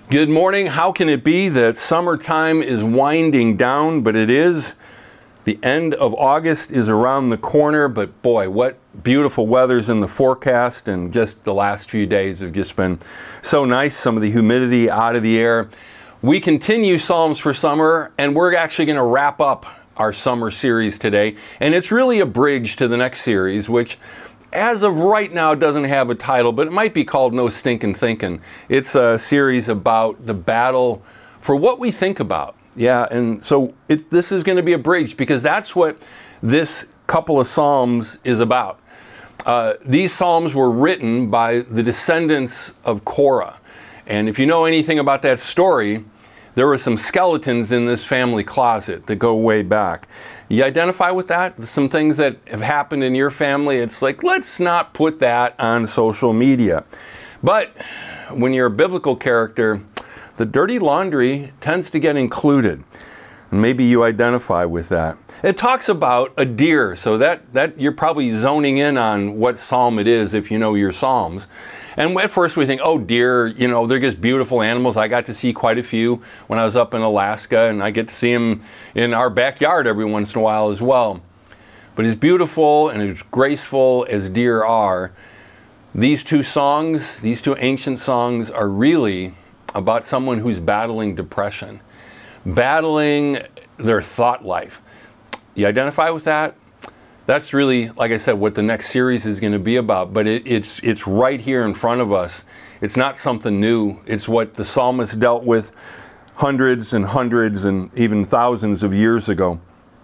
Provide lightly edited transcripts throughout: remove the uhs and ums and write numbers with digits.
Good morning. How can it be that summertime is winding down? But it is. The end of August is around the corner, but boy, what beautiful weather's in the forecast, and just the last few days have just been so nice. Some of the humidity out of the air. We continue Psalms for Summer, and we're actually going to wrap up our summer series today, and it's really a bridge to the next series, which as of right now doesn't have a title, but it might be called No Stinkin' Thinkin'. It's a series about the battle for what we think about. Yeah, and so this is going to be a bridge because that's what this couple of Psalms is about. These Psalms were written by the descendants of Korah. And if you know anything about that story, there were some skeletons in this family closet that go way back. You identify with that? Some things that have happened in your family, it's like, let's not put that on social media. But when you're a biblical character, the dirty laundry tends to get included. Maybe you identify with that. It talks about a deer, so that you're probably zoning in on what psalm it is if you know your psalms. And at first we think, oh, deer, they're just beautiful animals. I got to see quite a few when I was up in Alaska, and I get to see them in our backyard every once in a while as well. But as beautiful and as graceful as deer are, these two ancient songs are really about someone who's battling depression, battling their thought life. You identify with that? That's really, like I said, what the next series is going to be about, but it's right here in front of us. It's not something new. It's what the psalmist dealt with hundreds and even thousands of years ago.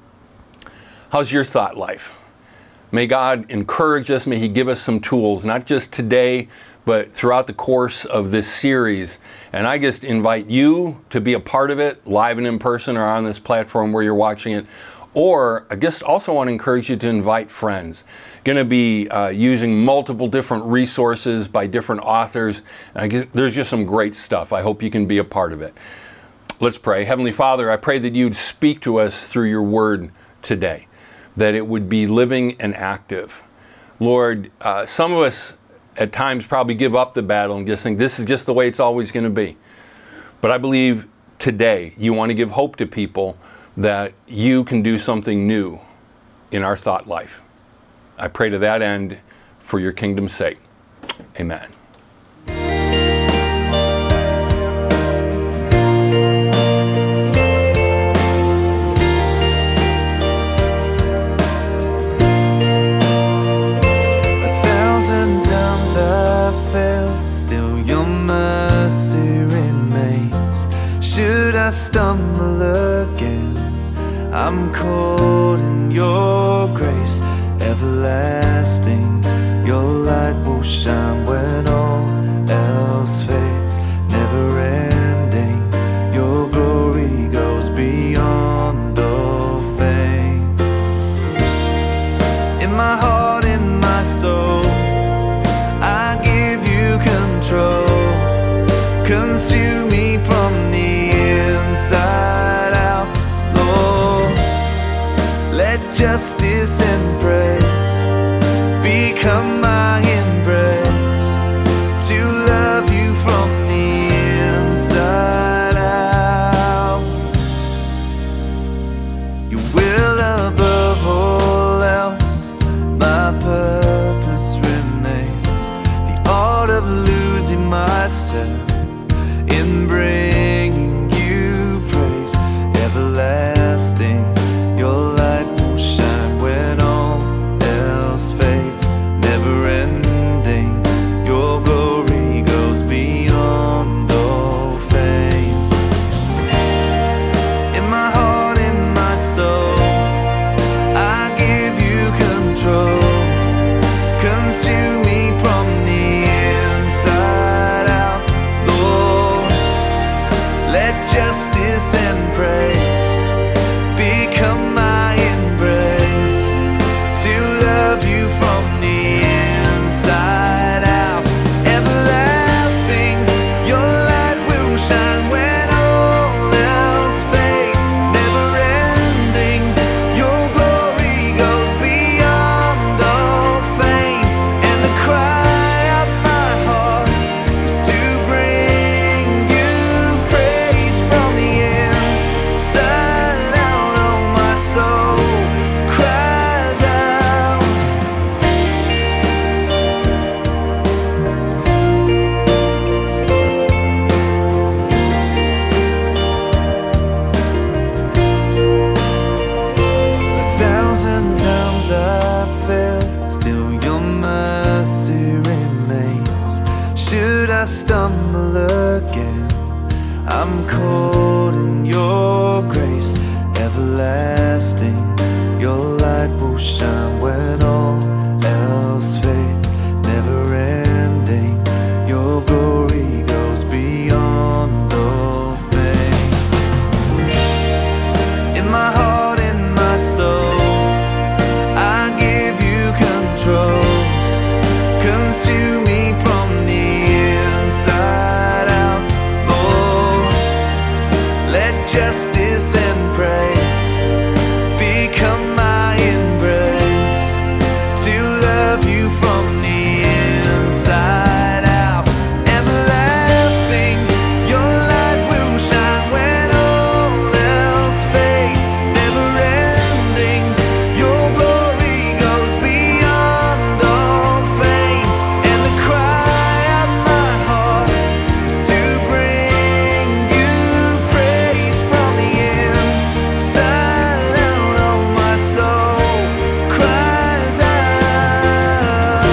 How's your thought life? May God encourage us. May He give us some tools, not just today, but throughout the course of this series. And I just invite you to be a part of it, live and in person, or on this platform where you're watching it. Or I just also want to encourage you to invite friends. Going to be using multiple different resources by different authors. There's just some great stuff. I hope you can be a part of it. Let's pray. Heavenly Father, I pray that you'd speak to us through your word today, that it would be living and active. Lord, some of us at times probably give up the battle and just think this is just the way it's always going to be. But I believe today you want to give hope to people that you can do something new in our thought life. I pray to that end for your kingdom's sake. Amen. Should I stumble again, I'm caught in your grace everlasting. Your light will shine when all else fades, never ending. Your glory goes beyond all fame. In my heart, in my soul, I give you control. Consume me from the inside out, Lord. Let justice and praise become my embrace, to love you from the inside out. You will above all else, my purpose remains. The art of losing myself in bringing you praise everlasting. Your light will shine when all else fades, never ending. Your glory goes beyond all fame. In my heart, in my soul, I give you control. Consume me from the inside out, Lord. Let justice and praise become my embrace, to love you from I'm caught in your grace everlasting. Your light will shine when all else fades, never ending. Your glory goes beyond all fame. In my heart, in my soul, I give you control. Consume me from the inside out. Oh, let justice and praise become my embrace, to love you from the inside out. Everlasting, your light will shine when all else fades, never ending. Your glory goes beyond all fame, and the cry of my heart is to bring you praise from the inside out. Oh, my soul cries out.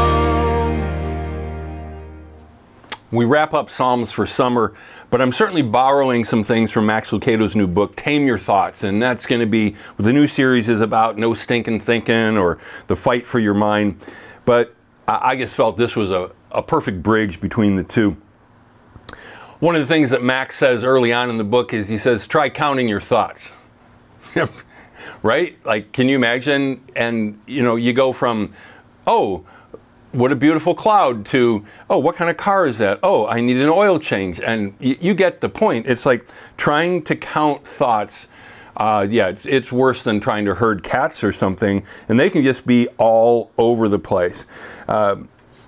We wrap up Psalms for summer, but I'm certainly borrowing some things from Max Lucado's new book, Tame Your Thoughts, and that's going to be what the new series is about, No Stinking Thinking, or The Fight for Your Mind. But I just felt this was a perfect bridge between the two. One of the things that Max says early on in the book is he says, try counting your thoughts. Right? Like, can you imagine? And, you know, you go from, oh, what a beautiful cloud, to, oh, what kind of car is that? Oh, I need an oil change. And you get the point. It's like trying to count thoughts. It's worse than trying to herd cats or something. And they can just be all over the place. And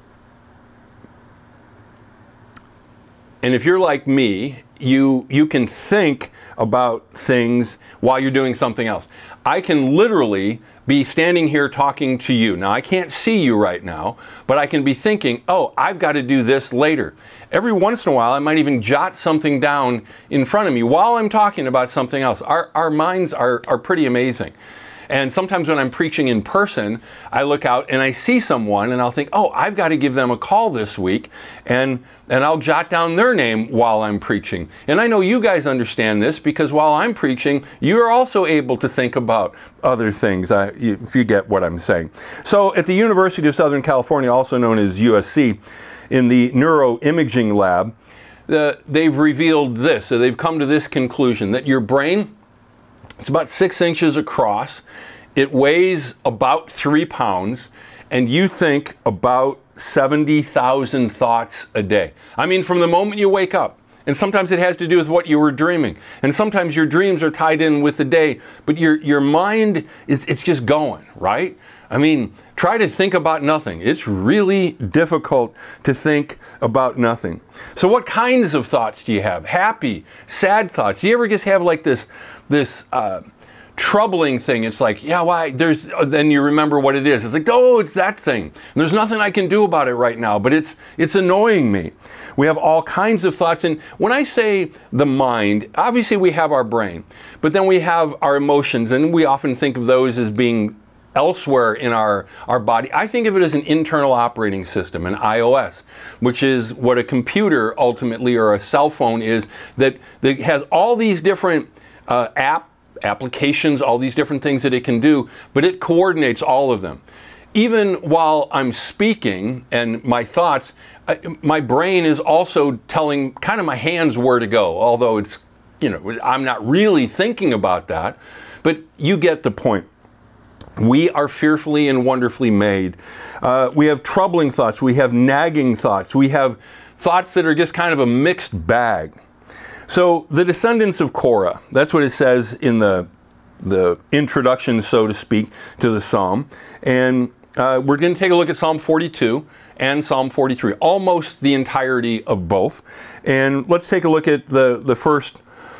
if you're like me, you can think about things while you're doing something else. I can literally be standing here talking to you. Now, I can't see you right now, but I can be thinking, oh, I've got to do this later. Every once in a while, I might even jot something down in front of me while I'm talking about something else. Our minds are pretty amazing. And sometimes when I'm preaching in person, I look out and I see someone and I'll think, oh, I've got to give them a call this week. And I'll jot down their name while I'm preaching. And I know you guys understand this, because while I'm preaching, you're also able to think about other things, if you get what I'm saying. So at the University of Southern California, also known as USC, in the neuroimaging lab, they've revealed this. So they've come to this conclusion, that your brain, it's about 6 inches across, it weighs about 3 pounds, and you think about 70,000 thoughts a day. I mean, from the moment you wake up. And sometimes it has to do with what you were dreaming. And sometimes your dreams are tied in with the day, but your mind, it's just going, right? I mean, try to think about nothing. It's really difficult to think about nothing. So what kinds of thoughts do you have? Happy, sad thoughts? Do you ever just have like this troubling thing? It's like, yeah, why? Then you remember what it is. It's like, oh, it's that thing. And there's nothing I can do about it right now, but it's annoying me. We have all kinds of thoughts. And when I say the mind, obviously we have our brain, but then we have our emotions, and we often think of those as being elsewhere in our body. I think of it as an internal operating system, an iOS, which is what a computer ultimately, or a cell phone is, that has all these different applications, all these different things that it can do, but it coordinates all of them. Even while I'm speaking and my thoughts, my brain is also telling kind of my hands where to go, although it's, I'm not really thinking about that, but you get the point. We are fearfully and wonderfully made. We have troubling thoughts. We have nagging thoughts. We have thoughts that are just kind of a mixed bag. So the descendants of Korah, that's what it says in the introduction, so to speak, to the psalm. And we're going to take a look at Psalm 42 and Psalm 43, almost the entirety of both. And let's take a look at the first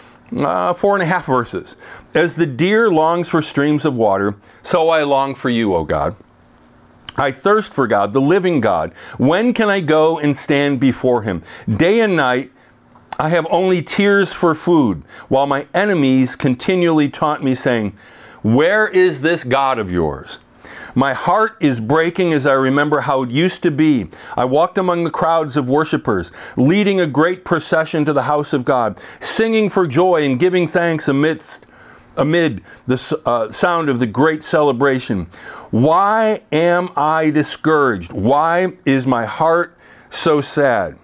4.5 verses. As the deer longs for streams of water, so I long for you, O God. I thirst for God, the living God. When can I go and stand before him? Day and night I have only tears for food, while my enemies continually taunt me, saying, where is this God of yours? My heart is breaking as I remember how it used to be. I walked among the crowds of worshipers, leading a great procession to the house of God, singing for joy and giving thanks amid the sound of the great celebration. Why am I discouraged? Why is my heart so sad?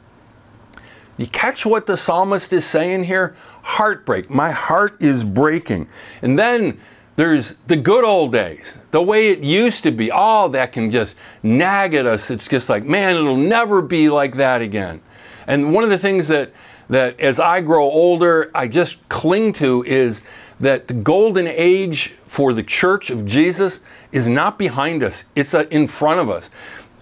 You catch what the psalmist is saying here? Heartbreak. My heart is breaking. And then there's the good old days, the way it used to be. Oh, that can just nag at us. It's just like, man, it'll never be like that again. And one of the things that as I grow older, I just cling to is that the golden age for the church of Jesus is not behind us. It's in front of us.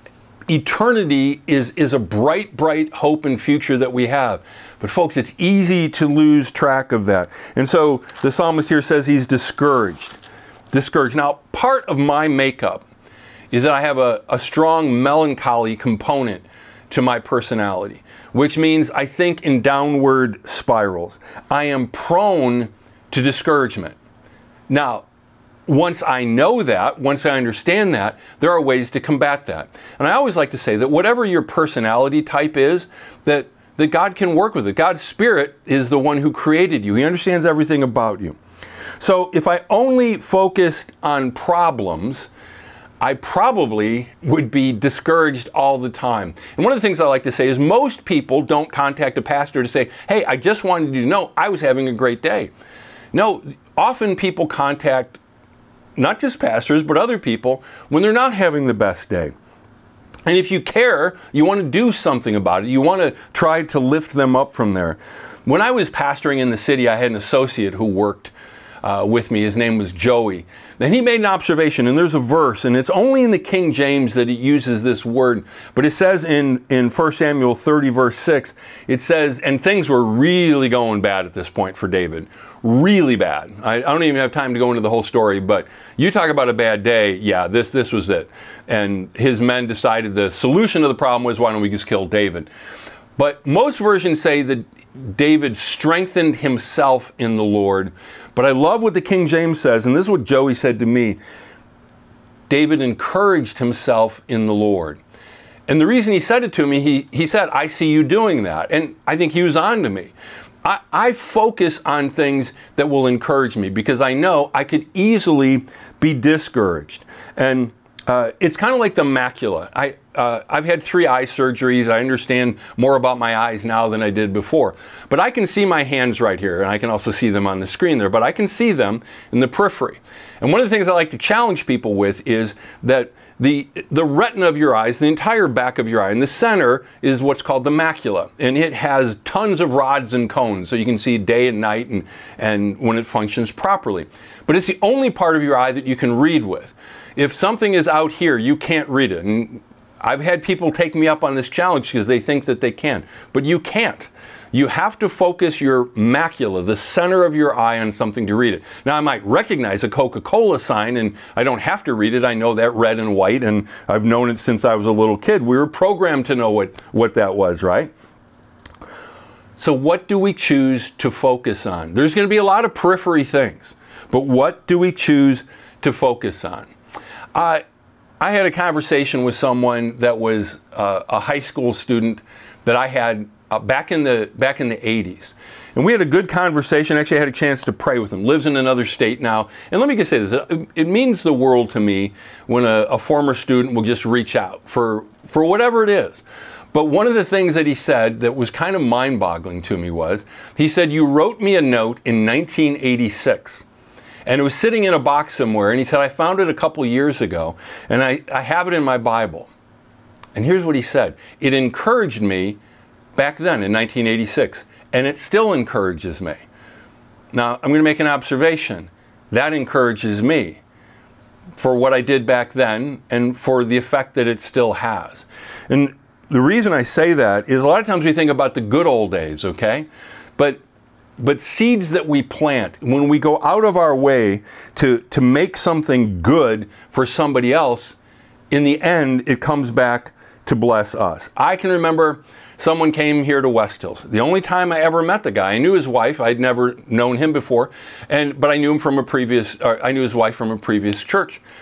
Eternity is a bright, bright hope and future that we have. But folks, it's easy to lose track of that. And so the psalmist here says he's discouraged. Discouraged. Now, part of my makeup is that I have a strong melancholy component to my personality, which means I think in downward spirals. I am prone to discouragement. Now, once I know that, once I understand that, there are ways to combat that. And I always like to say that whatever your personality type is, that God can work with it. God's Spirit is the one who created you. He understands everything about you. So if I only focused on problems, I probably would be discouraged all the time. And one of the things I like to say is most people don't contact a pastor to say, hey, I just wanted you to know I was having a great day. No, often people contact not just pastors, but other people when they're not having the best day. And if you care, you want to do something about it. You want to try to lift them up from there. When I was pastoring in the city, I had an associate who worked with me. His name was Joey. And he made an observation, and there's a verse, and it's only in the King James that it uses this word. But it says in 1 Samuel 30, verse 6, it says, and things were really going bad at this point for David. Really bad. I don't even have time to go into the whole story, but you talk about a bad day, yeah, this was it. And his men decided the solution to the problem was, why don't we just kill David? But most versions say that David strengthened himself in the Lord. But I love what the King James says, and this is what Joey said to me. David encouraged himself in the Lord. And the reason he said it to me, he said, I see you doing that. And I think he was on to me. I focus on things that will encourage me because I know I could easily be discouraged. And it's kind of like the macula. I've had 3 eye surgeries. I understand more about my eyes now than I did before. But I can see my hands right here, and I can also see them on the screen there, but I can see them in the periphery. And one of the things I like to challenge people with is that the retina of your eyes, the entire back of your eye, in the center is what's called the macula. And it has tons of rods and cones, so you can see day and night and when it functions properly. But it's the only part of your eye that you can read with. If something is out here, you can't read it. And I've had people take me up on this challenge because they think that they can. But you can't. You have to focus your macula, the center of your eye, on something to read it. Now, I might recognize a Coca-Cola sign, and I don't have to read it. I know that red and white, and I've known it since I was a little kid. We were programmed to know what that was, right? So what do we choose to focus on? There's going to be a lot of periphery things, but what do we choose to focus on? I had a conversation with someone that was a high school student that I had back in the 80s. And we had a good conversation. Actually, I had a chance to pray with him. Lives in another state now. And let me just say this. It means the world to me when a former student will just reach out for whatever it is. But one of the things that he said that was kind of mind-boggling to me was, he said, you wrote me a note in 1986. And it was sitting in a box somewhere. And he said, I found it a couple years ago. And I have it in my Bible. And here's what he said. It encouraged me back then in 1986, and it still encourages me. Now, I'm going to make an observation. That encourages me for what I did back then and for the effect that it still has. And the reason I say that is a lot of times we think about the good old days, okay? But seeds that we plant, when we go out of our way to make something good for somebody else, in the end, it comes back to bless us. I can remember someone came here to West Hills. The only time I ever met the guy, I knew his wife. I'd never known him before, but I knew him from I knew his wife from a previous church.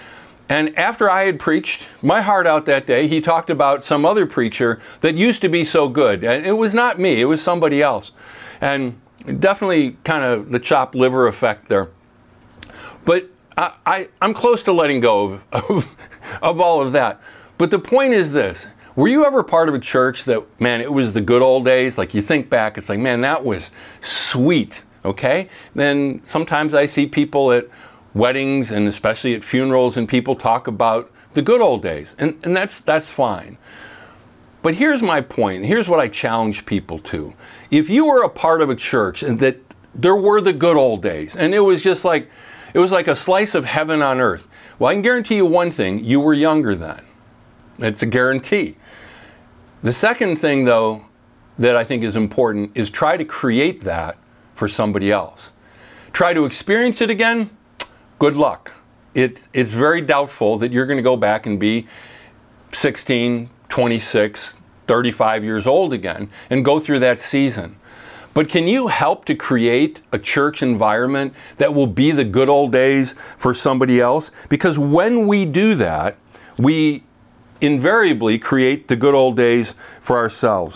And after I had preached my heart out that day, he talked about some other preacher that used to be so good. And it was not me, it was somebody else. And definitely kind of the chopped liver effect there. But I'm close to letting go of all of that. But the point is this. Were you ever part of a church that, man, it was the good old days? Like you think back, it's like, man, that was sweet, okay? Then sometimes I see people at weddings and especially at funerals and people talk about the good old days. And that's fine. But here's my point. Here's what I challenge people to. If you were a part of a church and that there were the good old days and it was just like, it was like a slice of heaven on earth. Well, I can guarantee you one thing, you were younger then. It's a guarantee. The second thing, though, that I think is important is try to create that for somebody else. Try to experience it again, good luck. It's very doubtful that you're going to go back and be 16, 26, 35 years old again and go through that season. But can you help to create a church environment that will be the good old days for somebody else? Because when we do that, we invariably create the good old days for ourselves.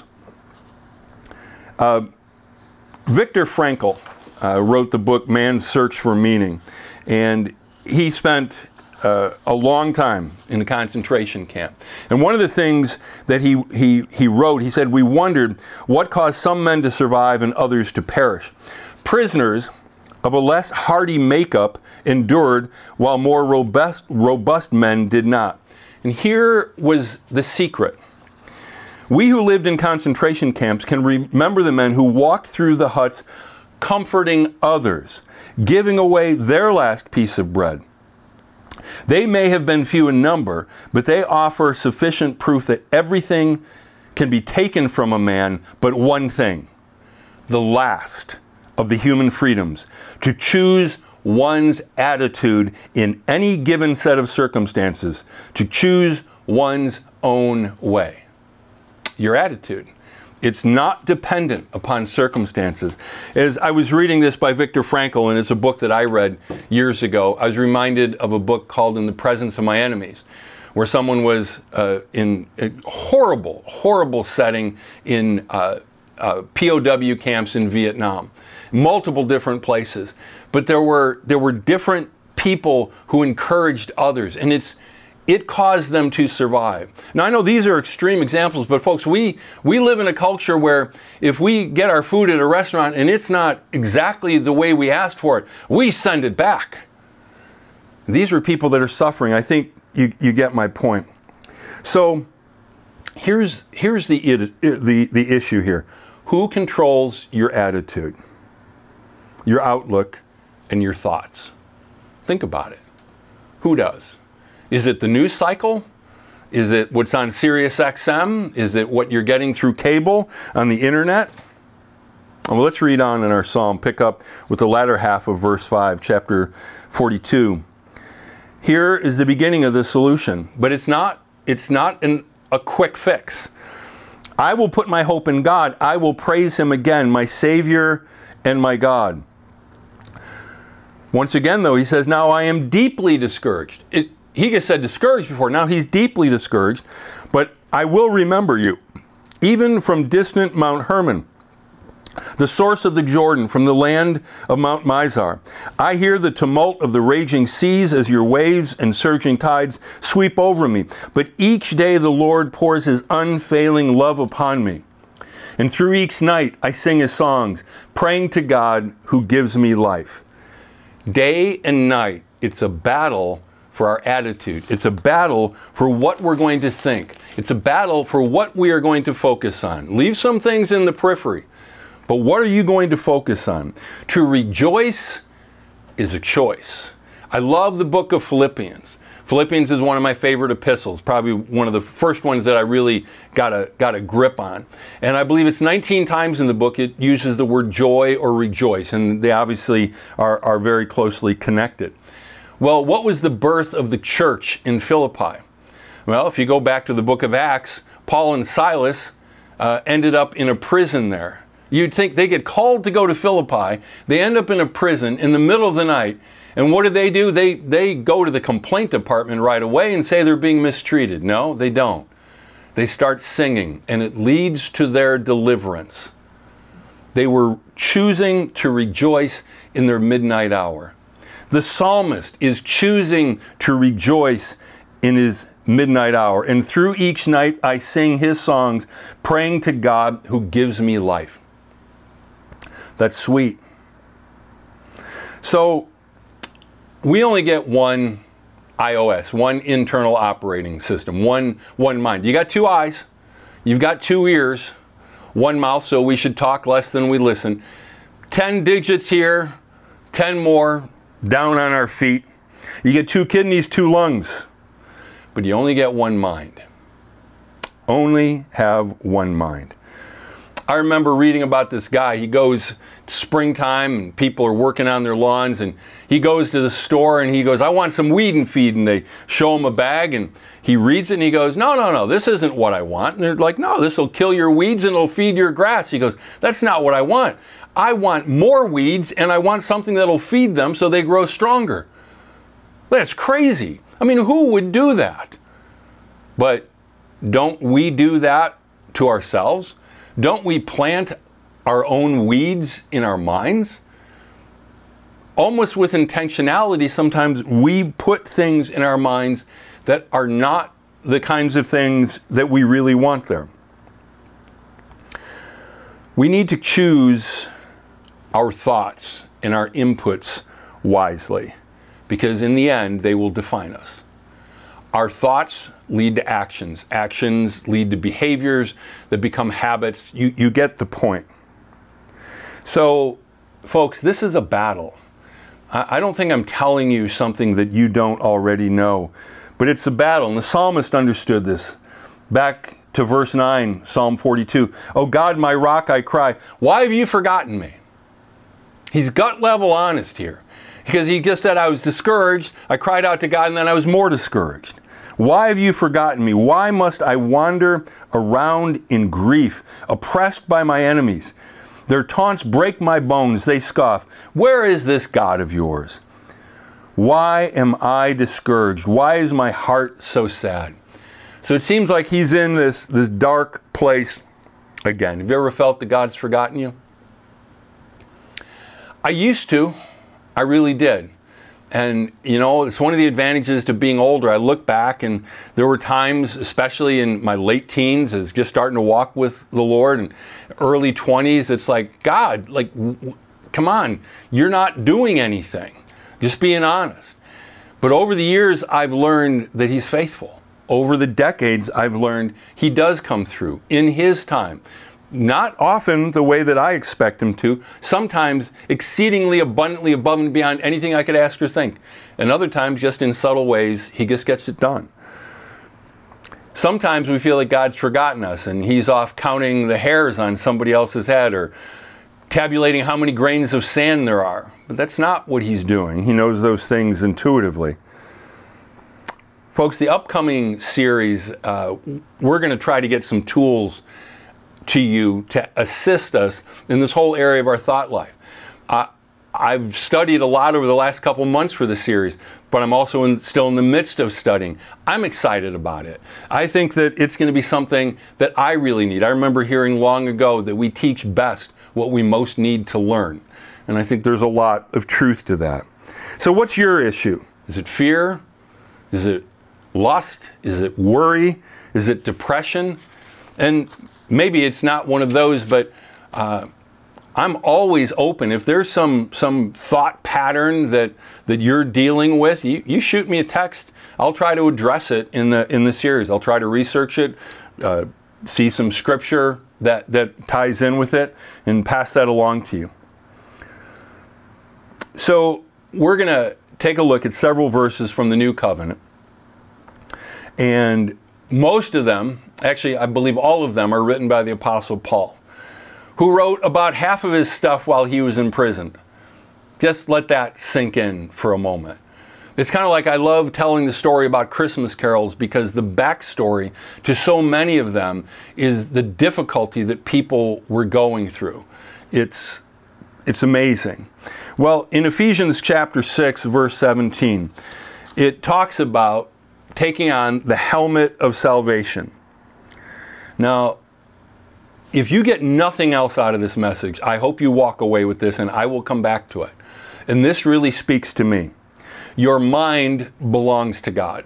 Viktor Frankl wrote the book Man's Search for Meaning, and he spent a long time in a concentration camp. And one of the things that he wrote, he said, we wondered what caused some men to survive and others to perish. Prisoners of a less hardy makeup endured, while more robust men did not. And here was the secret. We who lived in concentration camps can remember the men who walked through the huts comforting others, giving away their last piece of bread. They may have been few in number, but they offer sufficient proof that everything can be taken from a man but one thing, the last of the human freedoms, to choose one's attitude in any given set of circumstances, to choose one's own way. Your attitude. It's not dependent upon circumstances. As I was reading this by Viktor Frankl, and it's a book that I read years ago, I was reminded of a book called In the Presence of My Enemies, where someone was in a horrible, horrible setting in POW camps in Vietnam, multiple different places. But there were different people who encouraged others, and it caused them to survive. Now I know these are extreme examples, but folks, we live in a culture where if we get our food at a restaurant and it's not exactly the way we asked for it, we send it back. These are people that are suffering. I think you get my point. So here's the issue here. Who controls your attitude, your outlook, and your thoughts? Think about it. Who does? Is it the news cycle? Is it what's on Sirius XM? Is it what you're getting through cable on the internet? Well, let's read on in our psalm. Pick up with the latter half of verse 5, chapter 42. Here is the beginning of the solution, but it's not a quick fix. I will put my hope in God. I will praise Him again, my Savior and my God. Once again, though, he says, now I am deeply discouraged. He just said discouraged before. Now he's deeply discouraged. But I will remember you, even from distant Mount Hermon, the source of the Jordan, from the land of Mount Mizar. I hear the tumult of the raging seas as your waves and surging tides sweep over me. But each day the Lord pours His unfailing love upon me. And through each night I sing His songs, praying to God who gives me life. Day and night, it's a battle for our attitude. It's a battle for what we're going to think. It's a battle for what we are going to focus on. Leave some things in the periphery, but what are you going to focus on? To rejoice is a choice. I love the book of Philippians. Philippians is one of my favorite epistles, probably one of the first ones that I really got a grip on. And I believe it's 19 times in the book it uses the word joy or rejoice, and they obviously are very closely connected. Well, what was the birth of the church in Philippi? Well, if you go back to the book of Acts, Paul and Silas ended up in a prison there. You'd think they get called to go to Philippi. They end up in a prison in the middle of the night. And what do? They go to the complaint department right away and say they're being mistreated. No, they don't. They start singing, and it leads to their deliverance. They were choosing to rejoice in their midnight hour. The psalmist is choosing to rejoice in his midnight hour. And through each night I sing his songs, praying to God who gives me life. That's sweet. So we only get one iOS, one internal operating system, one mind. You got two eyes, you've got two ears, one mouth, so we should talk less than we listen. 10 digits here, 10 more down on our feet. You get two kidneys, two lungs, but you only get one mind. Only have one mind. I remember reading about this guy. He goes springtime and people are working on their lawns, and he goes to the store and he goes, I want some weed and feed. And they show him a bag and he reads it and he goes, no, this isn't what I want. And they're like, no, this will kill your weeds and it'll feed your grass. He goes, that's not what I want. I want more weeds and I want something that'll feed them so they grow stronger. That's crazy. I mean, who would do that? But don't we do that to ourselves? Don't we plant our own weeds in our minds? Almost with intentionality, sometimes we put things in our minds that are not the kinds of things that we really want there. We need to choose our thoughts and our inputs wisely, because in the end, they will define us. Our thoughts lead to actions. Actions lead to behaviors that become habits. You get the point. So, folks, this is a battle. I don't think I'm telling you something that you don't already know, but it's a battle. And the psalmist understood this. Back to verse 9, Psalm 42. Oh God, my rock, I cry. Why have you forgotten me? He's gut level honest here. Because he just said, I was discouraged, I cried out to God, and then I was more discouraged. Why have you forgotten me? Why must I wander around in grief, oppressed by my enemies? Their taunts break my bones, they scoff. Where is this God of yours? Why am I discouraged? Why is my heart so sad? So it seems like he's in this dark place again. Have you ever felt that God's forgotten you? I used to. I really did. And, you know, it's one of the advantages to being older. I look back and there were times, especially in my late teens, as just starting to walk with the Lord, and early 20s, it's like, God, like, come on, you're not doing anything. Just being honest. But over the years, I've learned that He's faithful. Over the decades, I've learned He does come through in His time. Not often the way that I expect Him to, sometimes exceedingly abundantly above and beyond anything I could ask or think. And other times, just in subtle ways, He just gets it done. Sometimes we feel like God's forgotten us and He's off counting the hairs on somebody else's head or tabulating how many grains of sand there are. But that's not what He's doing. He knows those things intuitively. Folks, the upcoming series, we're going to try to get some tools to you to assist us in this whole area of our thought life. I've studied a lot over the last couple months for this series, but I'm also still in the midst of studying. I'm excited about it. I think that it's going to be something that I really need. I remember hearing long ago that we teach best what we most need to learn. And I think there's a lot of truth to that. So what's your issue? Is it fear? Is it lust? Is it worry? Is it depression? And maybe it's not one of those, but I'm always open. If there's some thought pattern that you're dealing with, you shoot me a text. I'll try to address it in the series. I'll try to research it, see some scripture that ties in with it, and pass that along to you. So we're going to take a look at several verses from the New Covenant. And most of them, actually I believe all of them, are written by the Apostle Paul, who wrote about half of his stuff while he was in prison. Just let that sink in for a moment. It's kind of like I love telling the story about Christmas carols because the backstory to so many of them is the difficulty that people were going through. It's amazing. Well, in Ephesians chapter 6, verse 17, it talks about taking on the helmet of salvation. Now, if you get nothing else out of this message, I hope you walk away with this, and I will come back to it. And this really speaks to me. Your mind belongs to God.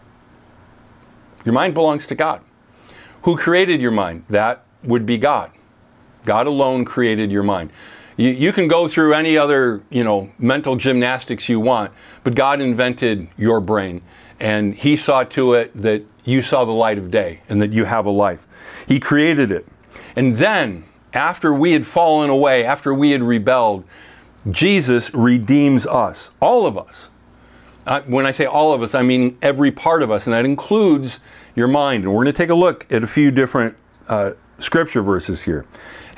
Your mind belongs to God. Who created your mind? That would be God. God alone created your mind. You can go through any other, mental gymnastics you want, but God invented your brain, and He saw to it that you saw the light of day and that you have a life. He created it. And then, after we had fallen away, after we had rebelled, Jesus redeems us, all of us. When I say all of us, I mean every part of us, and that includes your mind. And we're going to take a look at a few different scripture verses here. A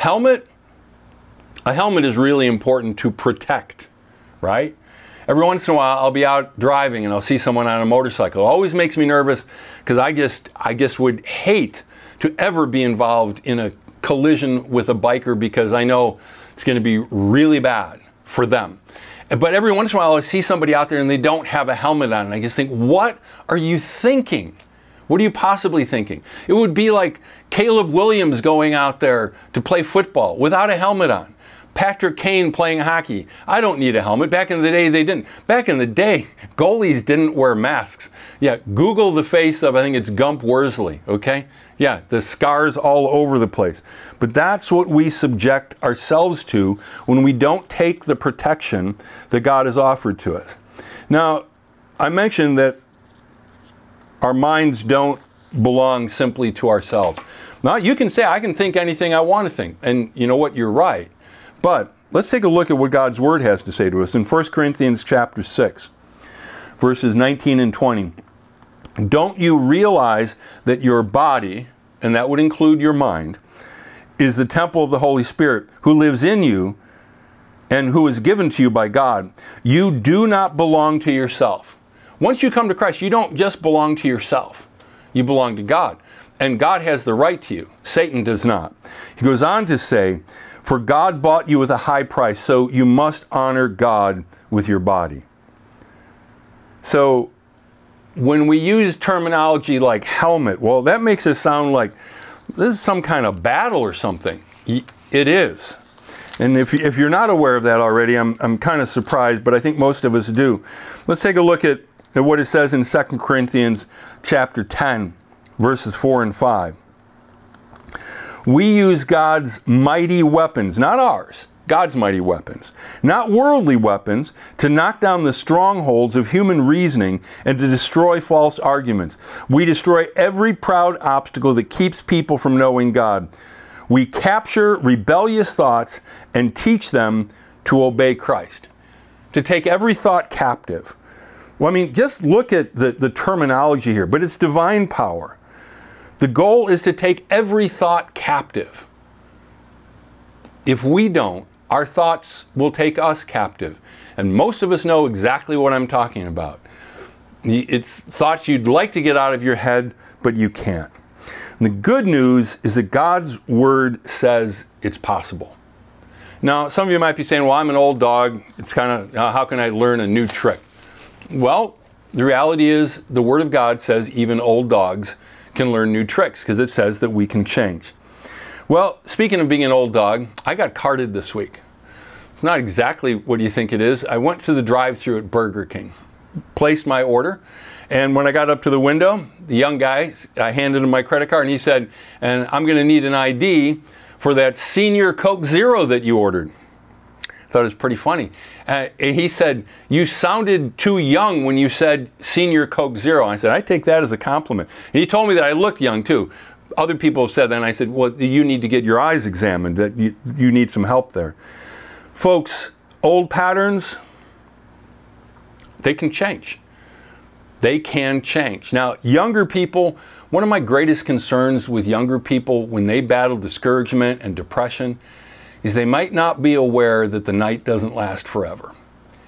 helmet is really important to protect, right? Every once in a while, I'll be out driving and I'll see someone on a motorcycle. It always makes me nervous because I just would hate to ever be involved in a collision with a biker because I know it's going to be really bad for them. But every once in a while, I see somebody out there and they don't have a helmet on. And I just think, what are you thinking? What are you possibly thinking? It would be like Caleb Williams going out there to play football without a helmet on. Patrick Kane playing hockey. I don't need a helmet. Back in the day, they didn't. Back in the day, goalies didn't wear masks. Yeah, Google the face of, I think it's Gump Worsley, okay? Yeah, the scars all over the place. But that's what we subject ourselves to when we don't take the protection that God has offered to us. Now, I mentioned that our minds don't belong simply to ourselves. Now, you can say, I can think anything I want to think. And you know what? You're right. But let's take a look at what God's Word has to say to us in 1 Corinthians chapter 6, verses 19 and 20. Don't you realize that your body, and that would include your mind, is the temple of the Holy Spirit who lives in you and who is given to you by God? You do not belong to yourself. Once you come to Christ, you don't just belong to yourself. You belong to God. And God has the right to you. Satan does not. He goes on to say, for God bought you with a high price, so you must honor God with your body. So when we use terminology like helmet, well, that makes it sound like this is some kind of battle or something. It is. And if you're not aware of that already, I'm kind of surprised, but I think most of us do. Let's take a look at what it says in 2 Corinthians chapter 10, verses 4 and 5. We use God's mighty weapons, not ours, God's mighty weapons, not worldly weapons, to knock down the strongholds of human reasoning and to destroy false arguments. We destroy every proud obstacle that keeps people from knowing God. We capture rebellious thoughts and teach them to obey Christ, to take every thought captive. Well, I mean, just look at the terminology here, but it's divine power. The goal is to take every thought captive. If we don't, our thoughts will take us captive. And most of us know exactly what I'm talking about. It's thoughts you'd like to get out of your head, but you can't. And the good news is that God's Word says it's possible. Now, some of you might be saying, well, I'm an old dog. It's kind of, how can I learn a new trick? Well, the reality is the Word of God says even old dogs can learn new tricks because it says that we can change. Well, speaking of being an old dog, I got carded this week. It's not exactly what you think it is. I went to the drive-thru at Burger King, placed my order, and when I got up to the window, the young guy, I handed him my credit card and he said, and I'm going to need an ID for that Senior Coke Zero that you ordered. I thought it was pretty funny. He said, you sounded too young when you said Senior Coke Zero. I said, I take that as a compliment. And he told me that I looked young too. Other people have said that, and I said, well, you need to get your eyes examined, that you need some help there. Folks, old patterns, they can change. They can change. Now, younger people, one of my greatest concerns with younger people when they battle discouragement and depression is they might not be aware that the night doesn't last forever.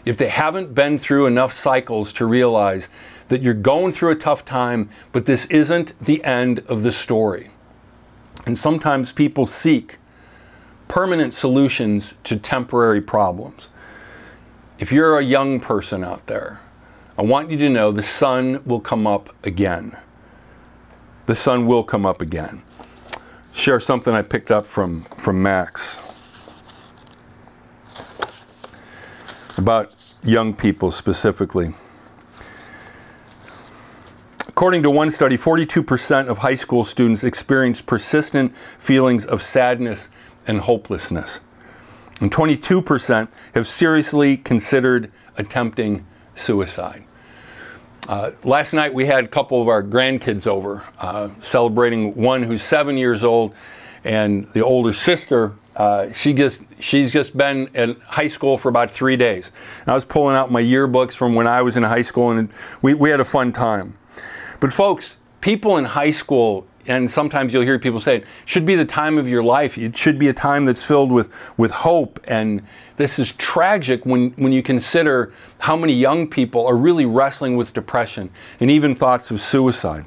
if they haven't been through enough cycles to realize that you're going through a tough time, but this isn't the end of the story. And sometimes people seek permanent solutions to temporary problems. If you're a young person out there, I want you to know the sun will come up again. The sun will come up again. Share something I picked up from Max about young people specifically. According to one study, 42% of high school students experience persistent feelings of sadness and hopelessness. And 22% have seriously considered attempting suicide. Last night we had a couple of our grandkids over, celebrating one who's 7 years old, and the older sister, she's just been in high school for about 3 days. And I was pulling out my yearbooks from when I was in high school, and we had a fun time. But folks, people in high school, and sometimes you'll hear people say, it should be the time of your life. It should be a time that's filled with hope. And this is tragic when you consider how many young people are really wrestling with depression and even thoughts of suicide.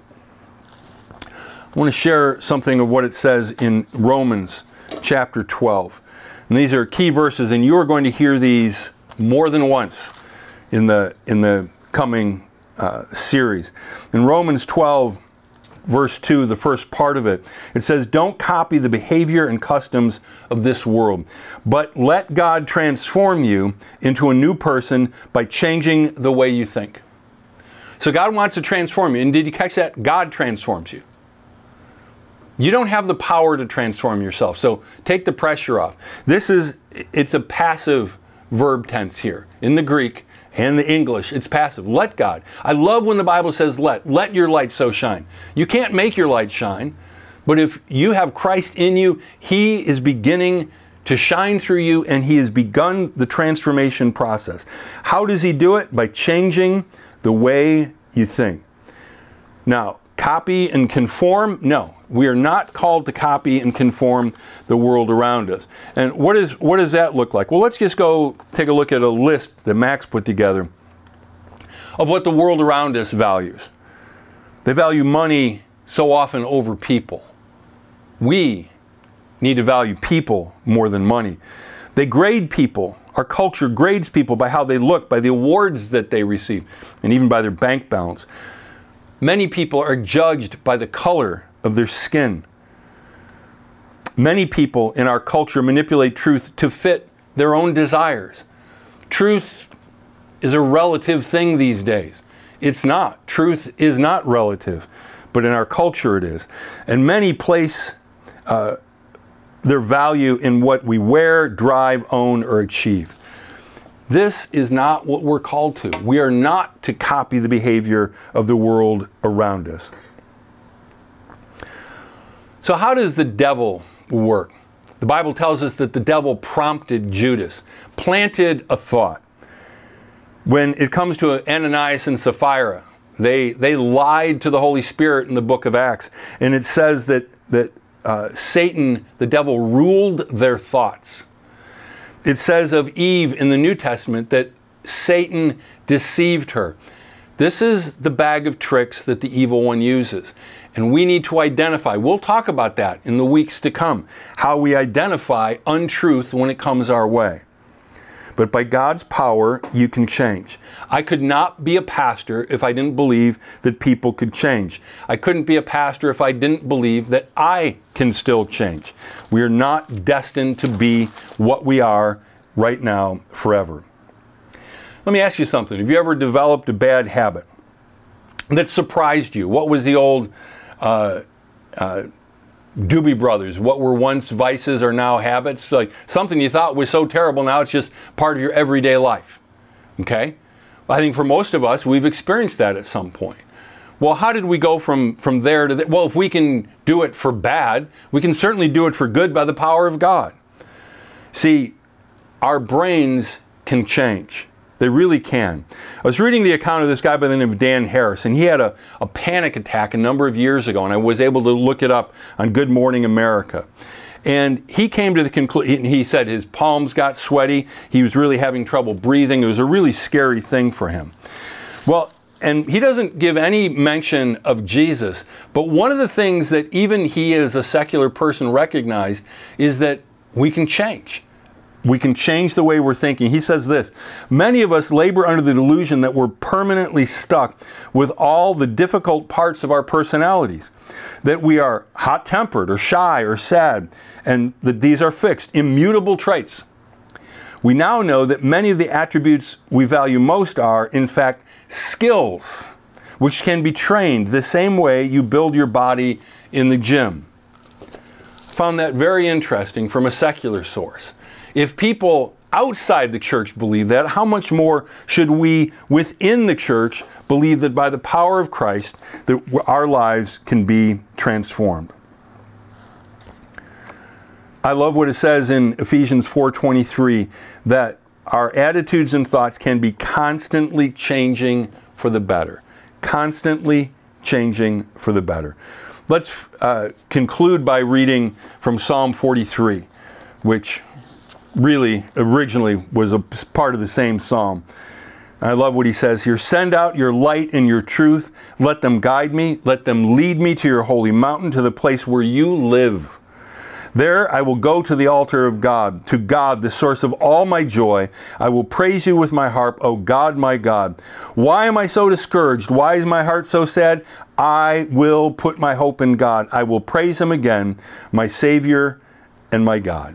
I want to share something of what it says in Romans chapter 12. And these are key verses, and you're going to hear these more than once in the coming series. In Romans 12, verse 2, the first part of it, it says, "Don't copy the behavior and customs of this world, but let God transform you into a new person by changing the way you think." So God wants to transform you. And did you catch that? God transforms you. You don't have the power to transform yourself. So take the pressure off. It's a passive verb tense here in the Greek. And the English, it's passive. Let God. I love when the Bible says let your light so shine. You can't make your light shine, but if you have Christ in you, He is beginning to shine through you, and He has begun the transformation process. How does He do it? By changing the way you think. Now, copy and conform? No. We are not called to copy and conform the world around us. And what does that look like? Well, let's just go take a look at a list that Max put together of what the world around us values. They value money so often over people. We need to value people more than money. They grade people. Our culture grades people by how they look, by the awards that they receive, and even by their bank balance. Many people are judged by the color of their skin. Many people in our culture manipulate truth to fit their own desires. Truth is a relative thing these days. It's not. Truth is not relative, but in our culture it is. And many place their value in what we wear, drive, own, or achieve. This is not what we're called to. We are not to copy the behavior of the world around us. So how does the devil work? The Bible tells us that the devil prompted Judas, planted a thought. When it comes to Ananias and Sapphira, they lied to the Holy Spirit in the book of Acts. And it says that Satan, the devil, ruled their thoughts. It says of Eve in the New Testament that Satan deceived her. This is the bag of tricks that the evil one uses. And we need to identify. We'll talk about that in the weeks to come. How we identify untruth when it comes our way. But by God's power, you can change. I could not be a pastor if I didn't believe that people could change. I couldn't be a pastor if I didn't believe that I can still change. We are not destined to be what we are right now forever. Let me ask you something. Have you ever developed a bad habit that surprised you? What was the old Doobie Brothers? What were once vices are now habits? Like something you thought was so terrible, now it's just part of your everyday life. Okay? I think for most of us, we've experienced that at some point. Well, how did we go from there to that? Well, if we can do it for bad, we can certainly do it for good by the power of God. See, our brains can change. They really can. I was reading the account of this guy by the name of Dan Harris, and he had a panic attack a number of years ago, and I was able to look it up on Good Morning America. And he came to the conclusion, he said his palms got sweaty. He was really having trouble breathing. It was a really scary thing for him. Well, and he doesn't give any mention of Jesus, but one of the things that even he as a secular person recognized is that we can change. We can change the way we're thinking. He says this, many of us labor under the delusion that we're permanently stuck with all the difficult parts of our personalities, that we are hot-tempered or shy or sad, and that these are fixed, immutable traits. We now know that many of the attributes we value most are, in fact, skills, which can be trained the same way you build your body in the gym. Found that very interesting from a secular source. If people outside the church believe that, how much more should we within the church believe that by the power of Christ that our lives can be transformed? I love what it says in Ephesians 4:23 that our attitudes and thoughts can be constantly changing for the better. Constantly changing for the better. Let's conclude by reading from Psalm 43, which really originally was a part of the same psalm. I love what he says here. Send out your light and your truth. Let them guide me. Let them lead me to your holy mountain, to the place where you live. There I will go to the altar of God, to God, the source of all my joy. I will praise you with my harp, O God, my God. Why am I so discouraged? Why is my heart so sad? I will put my hope in God. I will praise him again, my Savior and my God.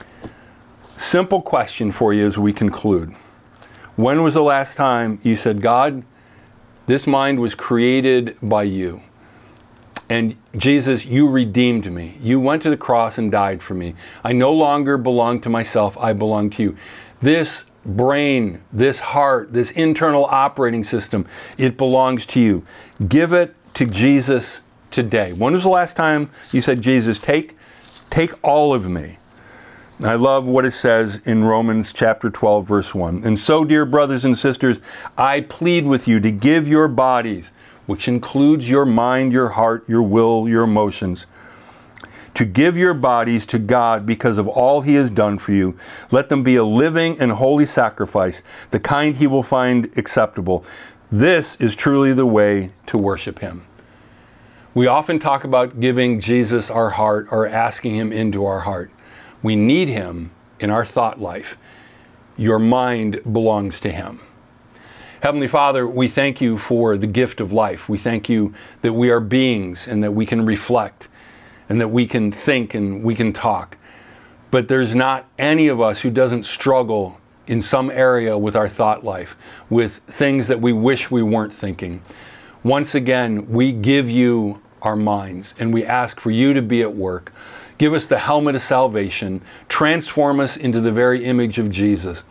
Simple question for you as we conclude. When was the last time you said, God, this mind was created by you? And Jesus, you redeemed me. You went to the cross and died for me. I no longer belong to myself. I belong to you. This brain, this heart, this internal operating system, it belongs to you. Give it to Jesus today. When was the last time you said, Jesus, take all of me? I love what it says in Romans chapter 12, verse 1. And so, dear brothers and sisters, I plead with you to give your bodies, which includes your mind, your heart, your will, your emotions, to give your bodies to God because of all he has done for you. Let them be a living and holy sacrifice, the kind he will find acceptable. This is truly the way to worship him. We often talk about giving Jesus our heart or asking him into our heart. We need him in our thought life. Your mind belongs to him. Heavenly Father, we thank you for the gift of life. We thank you that we are beings and that we can reflect and that we can think and we can talk. But there's not any of us who doesn't struggle in some area with our thought life, with things that we wish we weren't thinking. Once again, we give you our minds and we ask for you to be at work. Give us the helmet of salvation. Transform us into the very image of Jesus.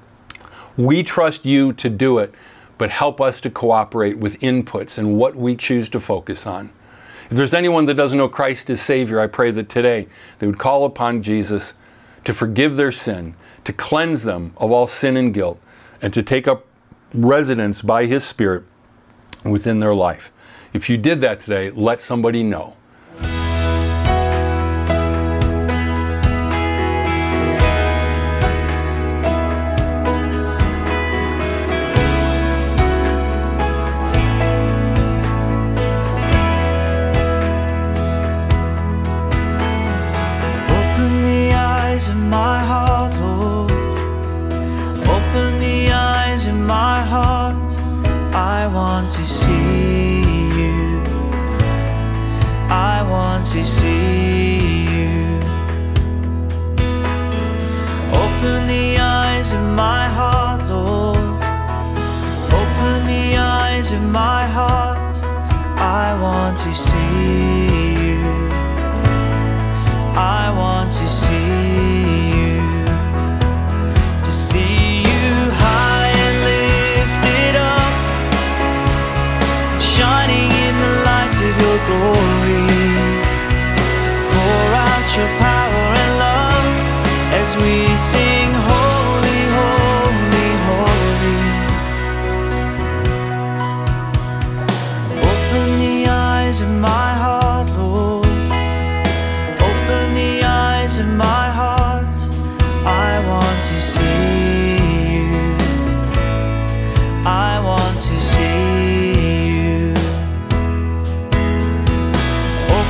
We trust you to do it, but help us to cooperate with inputs and what we choose to focus on. If there's anyone that doesn't know Christ as Savior, I pray that today they would call upon Jesus to forgive their sin, to cleanse them of all sin and guilt, and to take up residence by his Spirit within their life. If you did that today, let somebody know. In my heart, Lord, open the eyes in my heart. I want to see you. I want to see you. Open the eyes in my heart, Lord. Open the eyes in my heart. I want to see you. I want to see you, to see you high and lifted up, shining in the light of your glory. Pour out your power and love as we sing holy, holy, holy. Open the eyes of my heart.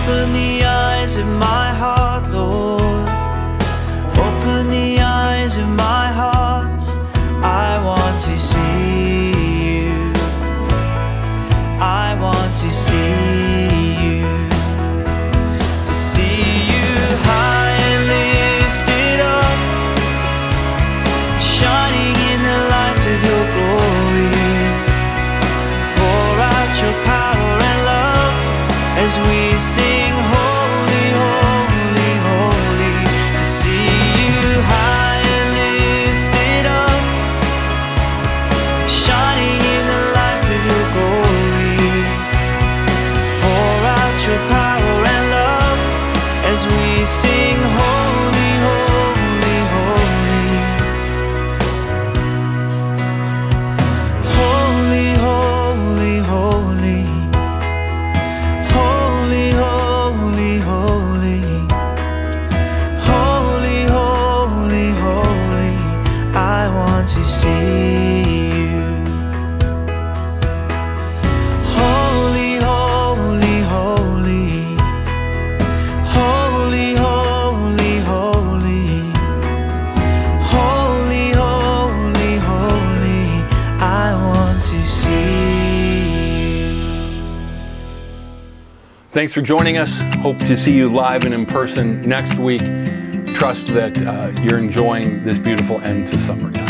Open the eyes of my heart, Lord. Open the eyes of my heart. I want to see you. I want to see you. To see you high and lifted up, shining in the light of your glory. Pour out your power and love as we sing holy, holy, holy. To see you high and lifted up, shining in the light of your glory. Pour out your power and love as we sing holy, holy, holy. Holy, holy, holy. Holy, holy, holy. Holy, holy, holy. I want to see you. Holy, holy, holy. Holy, holy, holy. Holy, holy, holy. I want to see you. Thanks for joining us. Hope to see you live and in person next week. Trust that you're enjoying this beautiful end to summer now.